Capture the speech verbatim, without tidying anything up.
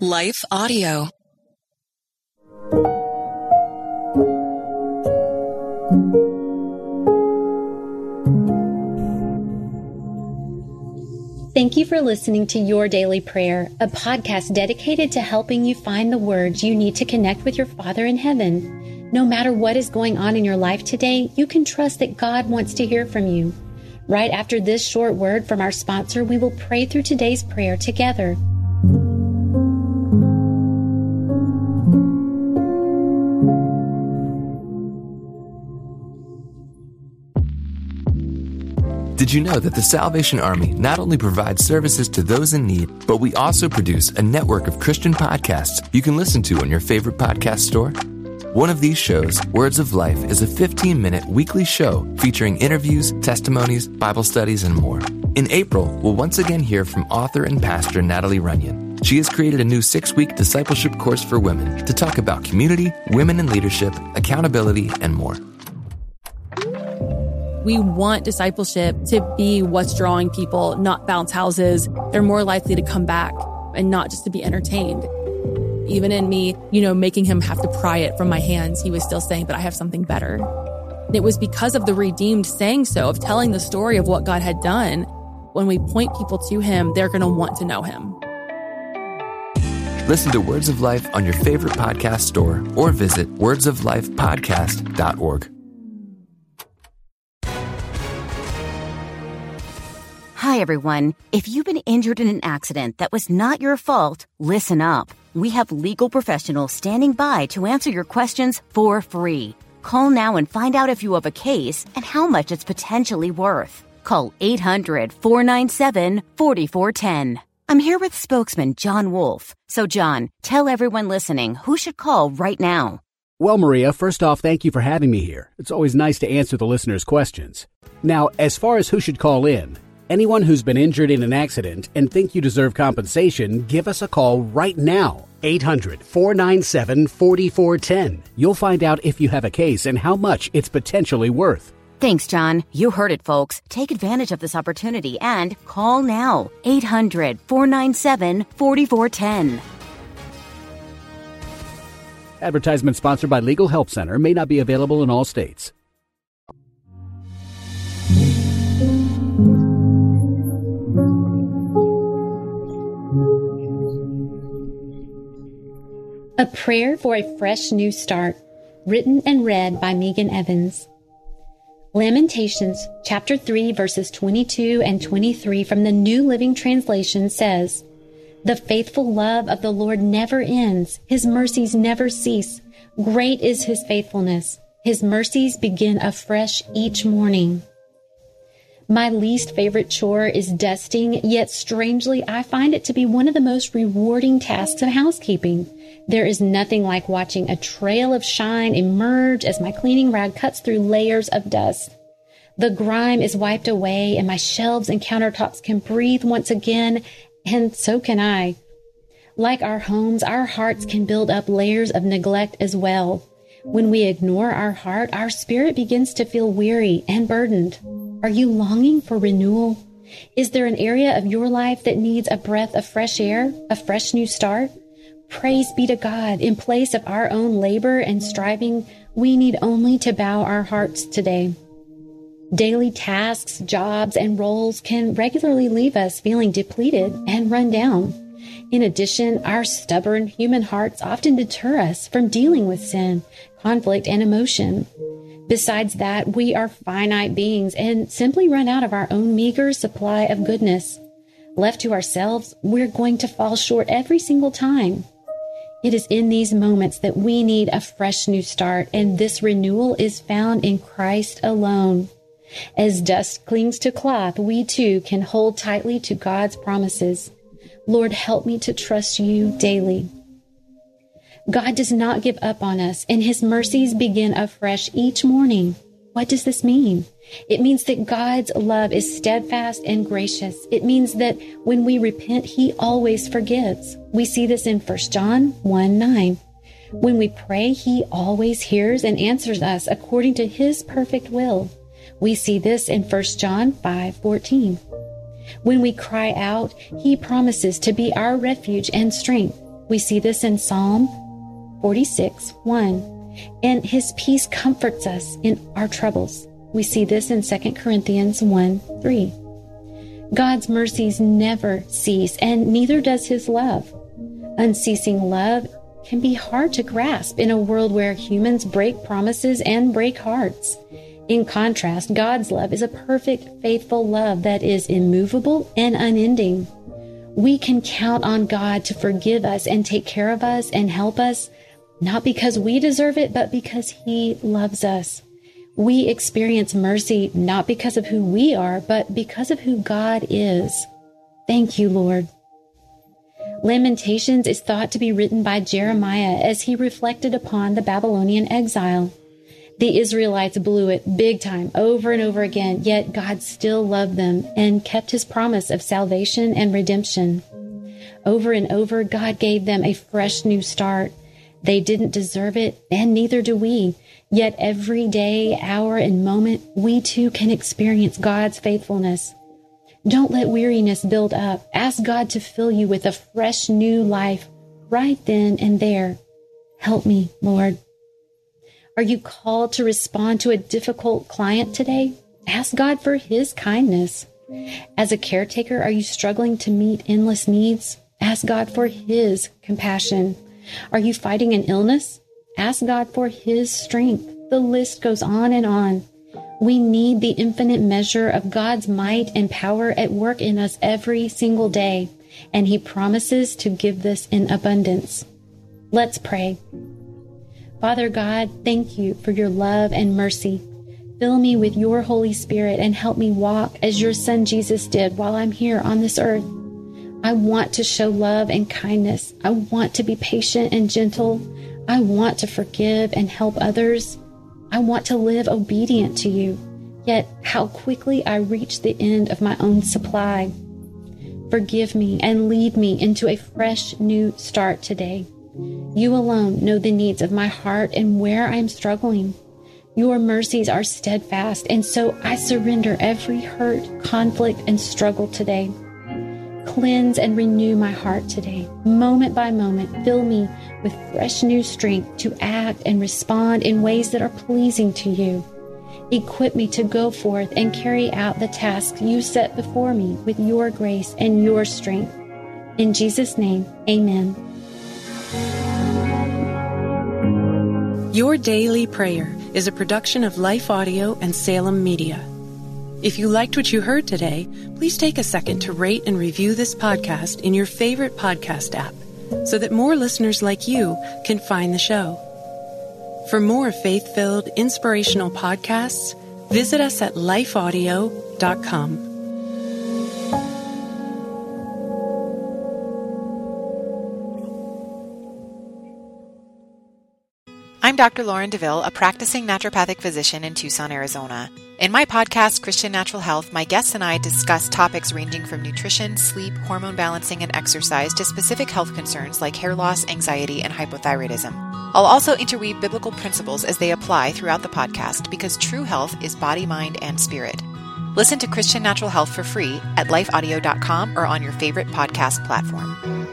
Life Audio. Thank you for listening to Your Daily Prayer, a podcast dedicated to helping you find the words you need to connect with your Father in heaven. No matter what is going on in your life today, you can trust that God wants to hear from you. Right after this short word from our sponsor, we will pray through today's prayer together. Did you know that the Salvation Army not only provides services to those in need, but we also produce a network of Christian podcasts you can listen to on your favorite podcast store? One of these shows, Words of Life, is a fifteen-minute weekly show featuring interviews, testimonies, Bible studies, and more. In April, we'll once again hear from author and pastor Natalie Runyon. She has created a new six-week discipleship course for women to talk about community, women in leadership, accountability, and more. We want discipleship to be what's drawing people, not bounce houses. They're more likely to come back and not just to be entertained. Even in me, you know, making him have to pry it from my hands, he was still saying, but I have something better. And it was because of the redeemed saying so, of telling the story of what God had done. When we point people to him, they're going to want to know him. Listen to Words of Life on your favorite podcast store or visit words of life podcast dot org. Hi, everyone. If you've been injured in an accident that was not your fault, listen up. We have legal professionals standing by to answer your questions for free. Call now and find out if you have a case and how much it's potentially worth. Call eight hundred, four nine seven, four four one zero. I'm here with spokesman John Wolf. So, John, tell everyone listening who should call right now. Well, Maria, first off, thank you for having me here. It's always nice to answer the listeners' questions. Now, as far as who should call in, anyone who's been injured in an accident and think you deserve compensation, give us a call right now. eight hundred, four nine seven, four four one zero. You'll find out if you have a case and how much it's potentially worth. Thanks, John. You heard it, folks. Take advantage of this opportunity and call now. eight hundred, four nine seven, four four one zero. Advertisement sponsored by Legal Help Center, may not be available in all states. A Prayer for a Fresh New Start, written and read by Megan Evans. Lamentations chapter three verses twenty-two and twenty-three from the New Living Translation says, "The faithful love of the Lord never ends. His mercies never cease. Great is his faithfulness. His mercies begin afresh each morning." My least favorite chore is dusting, yet strangely, I find it to be one of the most rewarding tasks of housekeeping. There is nothing like watching a trail of shine emerge as my cleaning rag cuts through layers of dust. The grime is wiped away and my shelves and countertops can breathe once again, and so can I. Like our homes, our hearts can build up layers of neglect as well. When we ignore our heart, our spirit begins to feel weary and burdened. Are you longing for renewal? Is there an area of your life that needs a breath of fresh air, a fresh new start? Praise be to God. In place of our own labor and striving, we need only to bow our hearts today. Daily tasks, jobs, and roles can regularly leave us feeling depleted and run down. In addition, our stubborn human hearts often deter us from dealing with sin, conflict, and emotion. Besides that, we are finite beings and simply run out of our own meager supply of goodness. Left to ourselves, we're going to fall short every single time. It is in these moments that we need a fresh new start, and this renewal is found in Christ alone. As dust clings to cloth, we too can hold tightly to God's promises. Lord, help me to trust you daily. God does not give up on us, and his mercies begin afresh each morning. What does this mean? It means that God's love is steadfast and gracious. It means that when we repent, he always forgives. We see this in First John one nine. When we pray, he always hears and answers us according to his perfect will. We see this in First John five fourteen. When we cry out, he promises to be our refuge and strength. We see this in Psalm forty-six, one. And his peace comforts us in our troubles. We see this in Second Corinthians one, three. God's mercies never cease, and neither does his love. Unceasing love can be hard to grasp in a world where humans break promises and break hearts. In contrast, God's love is a perfect, faithful love that is immovable and unending. We can count on God to forgive us and take care of us and help us, not because we deserve it, but because he loves us. We experience mercy not because of who we are, but because of who God is. Thank you, Lord. Lamentations is thought to be written by Jeremiah as he reflected upon the Babylonian exile. The Israelites blew it big time over and over again, yet God still loved them and kept his promise of salvation and redemption. Over and over, God gave them a fresh new start. They didn't deserve it, and neither do we. Yet every day, hour, and moment, we too can experience God's faithfulness. Don't let weariness build up. Ask God to fill you with a fresh new life right then and there. Help me, Lord. Are you called to respond to a difficult client today? Ask God for his kindness. As a caretaker, are you struggling to meet endless needs? Ask God for his compassion. Are you fighting an illness? Ask God for his strength. The list goes on and on. We need the infinite measure of God's might and power at work in us every single day, and he promises to give this in abundance. Let's pray. Father God, thank you for your love and mercy. Fill me with your Holy Spirit and help me walk as your Son Jesus did while I'm here on this earth. I want to show love and kindness. I want to be patient and gentle. I want to forgive and help others. I want to live obedient to you. Yet how quickly I reach the end of my own supply. Forgive me and lead me into a fresh new start today. You alone know the needs of my heart and where I am struggling. Your mercies are steadfast, and so I surrender every hurt, conflict, and struggle today. Cleanse and renew my heart today. Moment by moment, fill me with fresh new strength to act and respond in ways that are pleasing to you. Equip me to go forth and carry out the tasks you set before me with your grace and your strength. In Jesus' name, amen. Your Daily Prayer is a production of Life Audio and Salem Media. If you liked what you heard today, please take a second to rate and review this podcast in your favorite podcast app so that more listeners like you can find the show. For more faith-filled, inspirational podcasts, visit us at life audio dot com. I'm Doctor Lauren DeVille, a practicing naturopathic physician in Tucson, Arizona. In my podcast, Christian Natural Health, my guests and I discuss topics ranging from nutrition, sleep, hormone balancing, and exercise to specific health concerns like hair loss, anxiety, and hypothyroidism. I'll also interweave biblical principles as they apply throughout the podcast because true health is body, mind, and spirit. Listen to Christian Natural Health for free at life audio dot com or on your favorite podcast platform.